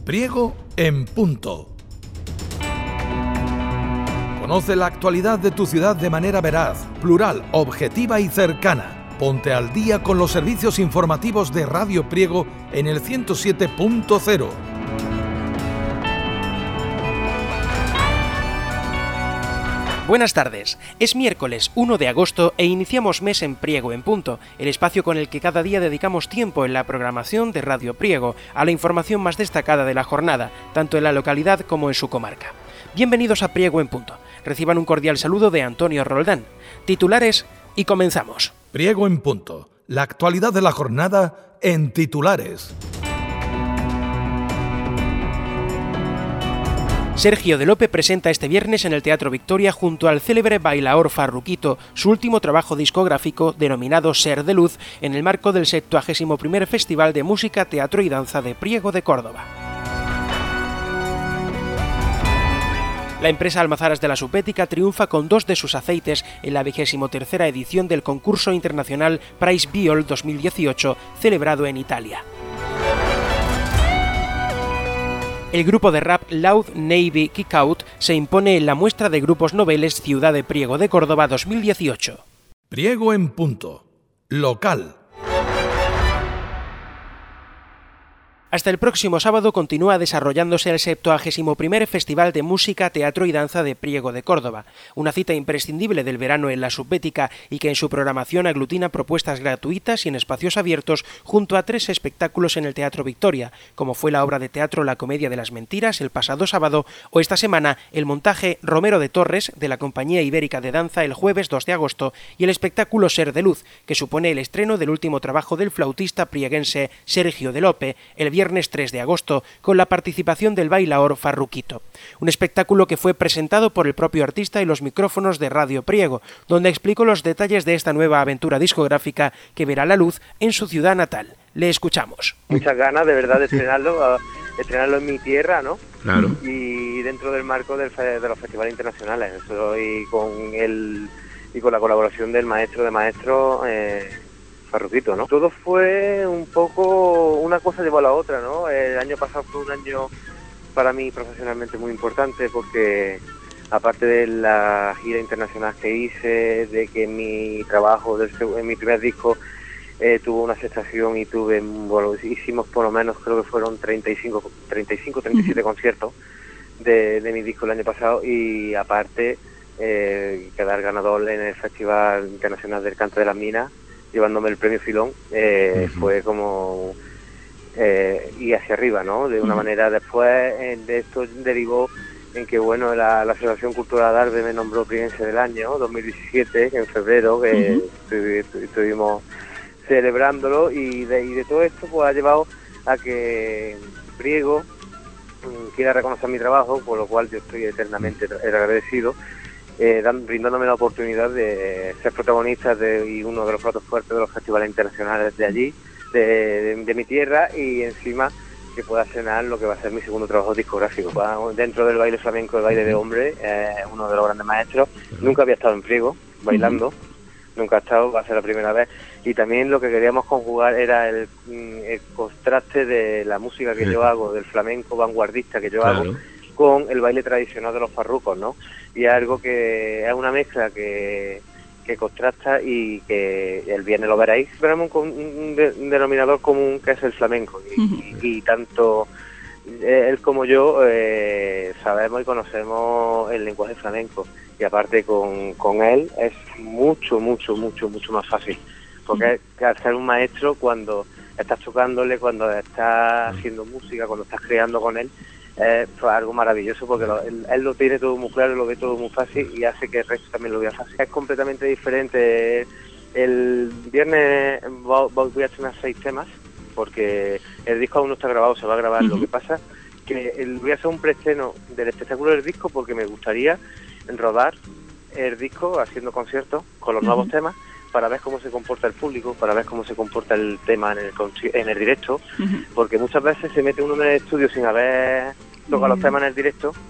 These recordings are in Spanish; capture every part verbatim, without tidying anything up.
Priego en Punto. Conoce la actualidad de tu ciudad de manera veraz, plural, objetiva y cercana. Ponte al día con los servicios informativos de Radio Priego en el ciento siete punto cero. Buenas tardes, es miércoles uno de agosto e iniciamos mes en Priego en Punto, el espacio con el que cada día dedicamos tiempo en la programación de Radio Priego a la información más destacada de la jornada, tanto en la localidad como en su comarca. Bienvenidos a Priego en Punto, reciban un cordial saludo de Antonio Roldán. Titulares y comenzamos. Priego en Punto, la actualidad de la jornada en titulares. Sergio de Lope presenta este viernes en el Teatro Victoria junto al célebre bailaor Farruquito su último trabajo discográfico denominado Ser de Luz en el marco del septuagésimo primer Festival de Música, Teatro y Danza de Priego de Córdoba. La empresa Almazaras de la Supética triunfa con dos de sus aceites en la vigésimo tercera edición del concurso internacional Price Viol dos mil dieciocho celebrado en Italia. El grupo de rap Loud Navy Kick Out se impone en la muestra de grupos noveles Ciudad de Priego de Córdoba dos mil dieciocho. Priego en Punto. Local. Hasta el próximo sábado continúa desarrollándose el septuagésimo primer Festival de Música, Teatro y Danza de Priego de Córdoba, una cita imprescindible del verano en la Supética y que en su programación aglutina propuestas gratuitas y en espacios abiertos junto a tres espectáculos en el Teatro Victoria, como fue la obra de teatro La Comedia de las Mentiras el pasado sábado o esta semana el montaje Romero de Torres de la Compañía Ibérica de Danza el jueves dos de agosto y el espectáculo Ser de Luz, que supone el estreno del último trabajo del flautista prieguense Sergio de Lope el viernes viernes tres de agosto, con la participación del bailaor Farruquito. Un espectáculo que fue presentado por el propio artista y los micrófonos de Radio Priego, donde explicó los detalles de esta nueva aventura discográfica que verá la luz en su ciudad natal. Le escuchamos. Muchas ganas de verdad de estrenarlo, estrenarlo en mi tierra, ¿no? Claro. Y dentro del marco del, de los festivales internacionales. Eso, y con el y con la colaboración del maestro de maestros, eh, Farruquito, ¿no? Todo fue un poco, una cosa llevó a la otra, ¿no? El año pasado fue un año para mí profesionalmente muy importante porque aparte de la gira internacional que hice, de que mi trabajo del, en mi primer disco eh, tuvo una aceptación y tuve, bueno, hicimos por lo menos, creo que fueron treinta y cinco, treinta y siete conciertos de, de mi disco el año pasado y aparte eh, quedar ganador en el Festival Internacional del Canto de las Minas, llevándome el premio Filón, eh, uh-huh. fue como eh, ir hacia arriba, ¿no? De una uh-huh. manera. Después eh, de esto derivó en que, bueno, la, la Asociación Cultural Darbe me nombró Prieguense del Año, dos mil diecisiete, en febrero, que uh-huh. estu- estuvimos celebrándolo, y de, y de todo esto pues ha llevado a que Priego um, quiera reconocer mi trabajo, por lo cual yo estoy eternamente agradecido. Eh, dan, brindándome la oportunidad de ser protagonista de, y uno de los platos fuertes de los festivales internacionales de allí, de, de, de mi tierra, y encima que pueda estrenar lo que va a ser mi segundo trabajo discográfico. Dentro del baile flamenco, el baile de hombre, eh, uno de los grandes maestros. Nunca había estado en Priego bailando, uh-huh. nunca ha estado, va a ser la primera vez, y también lo que queríamos conjugar era el, el contraste de la música que uh-huh. yo hago, del flamenco vanguardista que yo claro. hago, con el baile tradicional de los farrucos, ¿no? Y es algo que es una mezcla que, que contrasta y que el viernes lo veréis. Tenemos un, un, de, un denominador común que es el flamenco y, uh-huh. y, y tanto él como yo eh, sabemos y conocemos el lenguaje flamenco y aparte con, con él es mucho, mucho, mucho, mucho más fácil porque uh-huh. al ser un maestro, cuando estás tocándole, cuando estás haciendo música, cuando estás creando con él, es pues, algo maravilloso porque lo, él, él lo tiene todo muy claro, lo ve todo muy fácil y hace que el resto también lo vea fácil. Es completamente diferente. El viernes voy a estrenar seis temas porque el disco aún no está grabado, se va a grabar. Uh-huh. Lo que pasa que el, voy a hacer un preestreno del espectáculo del disco porque me gustaría rodar el disco haciendo conciertos con los uh-huh. nuevos temas para ver cómo se comporta el público, para ver cómo se comporta el tema en el, en el directo, uh-huh. porque muchas veces se mete uno en el estudio sin haber tocado uh-huh. los temas en el directo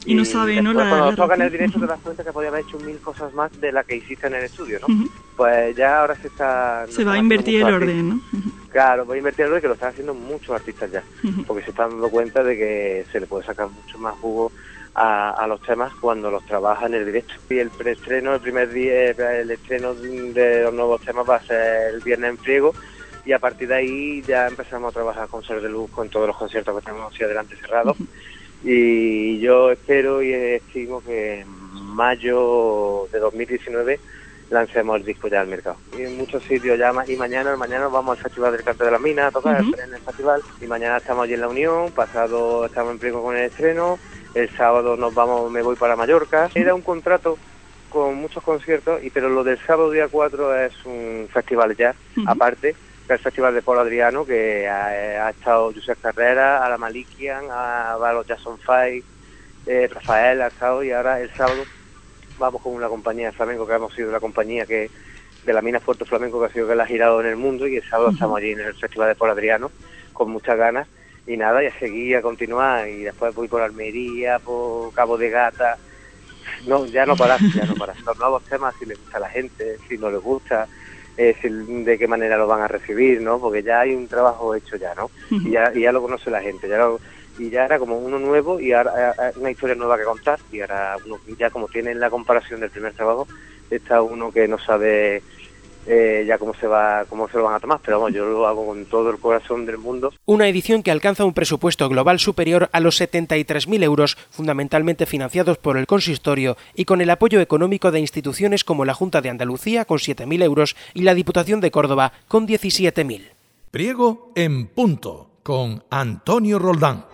Y, y no sabe, ¿no? La, cuando la tocan el directo te das cuenta que podía haber hecho mil cosas más de las que hiciste en el estudio, ¿no? Uh-huh. Pues ya ahora se está... Se va a invertir el orden, ¿no? Uh-huh. Claro, va a invertir el orden, que lo están haciendo muchos artistas ya, uh-huh. porque se están dando cuenta de que se le puede sacar mucho más jugo a, a los temas cuando los trabaja en el directo. Y el preestreno, el primer día, el estreno de los nuevos temas va a ser el viernes en Priego, y a partir de ahí ya empezamos a trabajar con Ser de Luz, con todos los conciertos que tenemos hacia adelante cerrados. Uh-huh. Y yo espero y estimo que en mayo de dos mil diecinueve lancemos el disco ya al mercado. Y en muchos sitios ya, y mañana mañana vamos al Festival del Canto de la Mina a tocar uh-huh. en el festival, y mañana estamos allí en La Unión, pasado estamos en Priego con el estreno, el sábado nos vamos, me voy para Mallorca. Era un contrato con muchos conciertos, y pero lo del sábado día cuatro es un festival ya, uh-huh. aparte, que es el Festival de Polo Adriano, que ha, ha estado Josep Carrera, a la Malikian, a, a los Jason Five, eh, Rafael ha estado, y ahora el sábado vamos con una compañía de flamenco, que hemos sido la compañía que de la Mina Puerto Flamenco, que ha sido que la ha girado en el mundo, y el sábado uh-huh. estamos allí en el Festival de Polo Adriano, con muchas ganas, y nada, y a seguir, a continuar, y después voy por Almería, por Cabo de Gata, no, ya no paras, ya no paras. Los nuevos temas, si les gusta a la gente, si no les gusta, Eh, si, de qué manera lo van a recibir, ¿no? Porque ya hay un trabajo hecho ya, ¿no? Uh-huh. Y ya, y ya lo conoce la gente, ya lo, y ya era como uno nuevo, y ahora eh, una historia nueva que contar, y ahora uno, ya como tienen la comparación del primer trabajo, está uno que no sabe eh, ya cómo se va, cómo se lo van a tomar, pero vamos, yo lo hago con todo el corazón del mundo. Una edición que alcanza un presupuesto global superior a los setenta y tres mil euros, fundamentalmente financiados por el consistorio y con el apoyo económico de instituciones como la Junta de Andalucía con siete mil euros y la Diputación de Córdoba con diecisiete mil. Priego en punto con Antonio Roldán.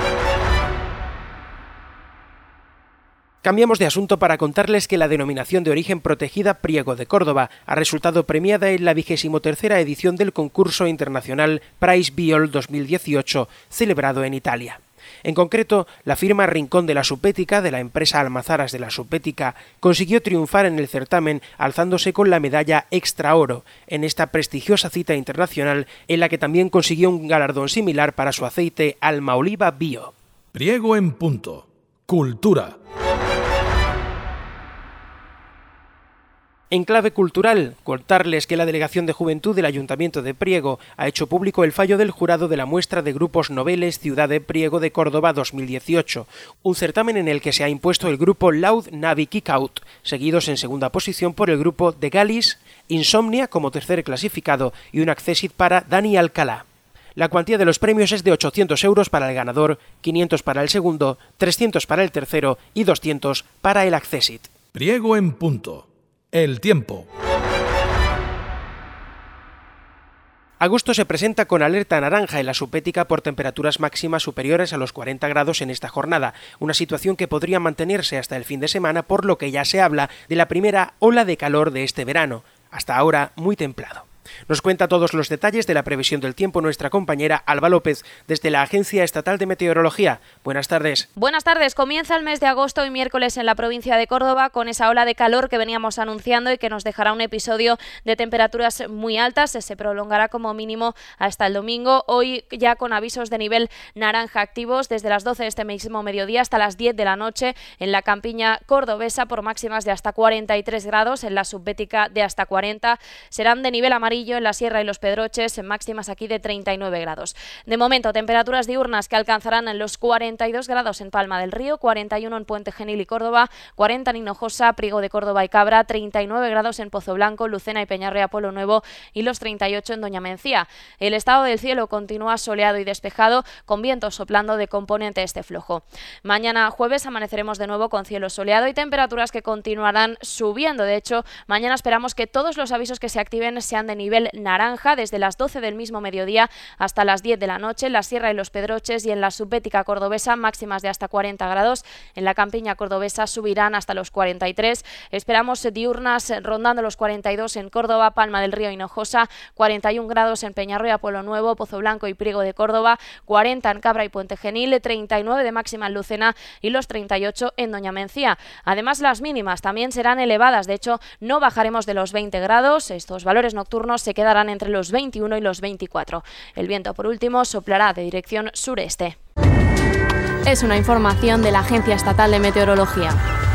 Cambiamos de asunto para contarles que la denominación de origen protegida Priego de Córdoba ha resultado premiada en la vigésimo tercera edición del concurso internacional Prize Viol dos mil dieciocho, celebrado en Italia. En concreto, la firma Rincón de la Subbética, de la empresa Almazaras de la Subbética, consiguió triunfar en el certamen alzándose con la medalla Extra Oro, en esta prestigiosa cita internacional en la que también consiguió un galardón similar para su aceite Alma Oliva Bio. Priego en punto. Cultura. En clave cultural, contarles que la Delegación de Juventud del Ayuntamiento de Priego ha hecho público el fallo del jurado de la muestra de grupos noveles Ciudad de Priego de Córdoba dos mil dieciocho, un certamen en el que se ha impuesto el grupo Loud Navi Kick Out, seguidos en segunda posición por el grupo The Gallis, Insomnia como tercer clasificado y un accessit para Dani Alcalá. La cuantía de los premios es de ochocientos euros para el ganador, quinientos para el segundo, trescientos para el tercero y doscientos para el accessit. Priego en punto. El tiempo. Agosto se presenta con alerta naranja en la Subbética por temperaturas máximas superiores a los cuarenta grados en esta jornada, una situación que podría mantenerse hasta el fin de semana, por lo que ya se habla de la primera ola de calor de este verano, hasta ahora muy templado. Nos cuenta todos los detalles de la previsión del tiempo nuestra compañera Alba López desde la Agencia Estatal de Meteorología. Buenas tardes. Buenas tardes. Comienza el mes de agosto y miércoles en la provincia de Córdoba con esa ola de calor que veníamos anunciando y que nos dejará un episodio de temperaturas muy altas. Se prolongará como mínimo hasta el domingo. Hoy ya con avisos de nivel naranja activos desde las doce de este mismo mediodía hasta las diez de la noche en la campiña cordobesa por máximas de hasta cuarenta y tres grados, en la Subbética de hasta cuarenta. Serán de nivel amarillo en la Sierra y los Pedroches, en máximas aquí de treinta y nueve grados. De momento, temperaturas diurnas que alcanzarán los cuarenta y dos grados en Palma del Río, cuarenta y uno en Puente Genil y Córdoba, cuarenta en Hinojosa, Priego de Córdoba y Cabra, treinta y nueve grados en Pozo Blanco, Lucena y Peñarroya, Pueblo Nuevo y los treinta y ocho en Doña Mencía. El estado del cielo continúa soleado y despejado, con viento soplando de componente este flojo. Mañana jueves amaneceremos de nuevo con cielo soleado y temperaturas que continuarán subiendo. De hecho, mañana esperamos que todos los avisos que se activen sean de nivel naranja desde las doce del mismo mediodía hasta las diez de la noche en la Sierra y los Pedroches, y en la Subbética cordobesa máximas de hasta cuarenta grados, en la campiña cordobesa subirán hasta los cuarenta y tres. Esperamos diurnas rondando los cuarenta y dos en Córdoba, Palma del Río y Hinojosa, cuarenta y uno grados en Peñarroya, Pueblo Nuevo, Pozo Blanco y Priego de Córdoba, cuarenta en Cabra y Puente Genil, treinta y nueve de máxima en Lucena y los treinta y ocho en Doña Mencía. Además, las mínimas también serán elevadas, de hecho no bajaremos de los veinte grados, estos valores nocturnos se quedarán entre los veintiuno y los veinticuatro. El viento, por último, soplará de dirección sureste. es una información de la Agencia Estatal de Meteorología.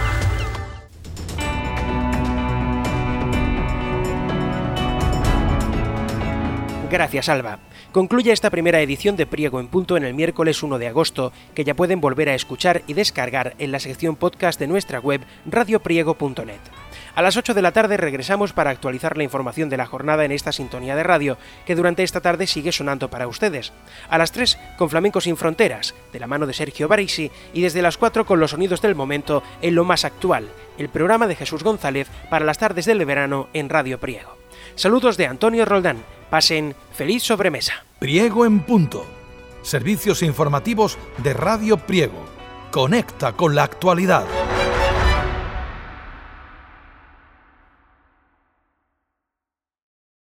Gracias, Alba. Concluye esta primera edición de Priego en Punto en el miércoles uno de agosto, que ya pueden volver a escuchar y descargar en la sección podcast de nuestra web radio priego punto net. A las ocho de la tarde regresamos para actualizar la información de la jornada en esta sintonía de radio, que durante esta tarde sigue sonando para ustedes. A las tres, con Flamenco sin Fronteras, de la mano de Sergio Barisi, y desde las cuatro con los sonidos del momento en Lo Más Actual, el programa de Jesús González para las tardes del verano en Radio Priego. Saludos de Antonio Roldán. Pasen feliz sobremesa. Priego en Punto. Servicios informativos de Radio Priego. Conecta con la actualidad.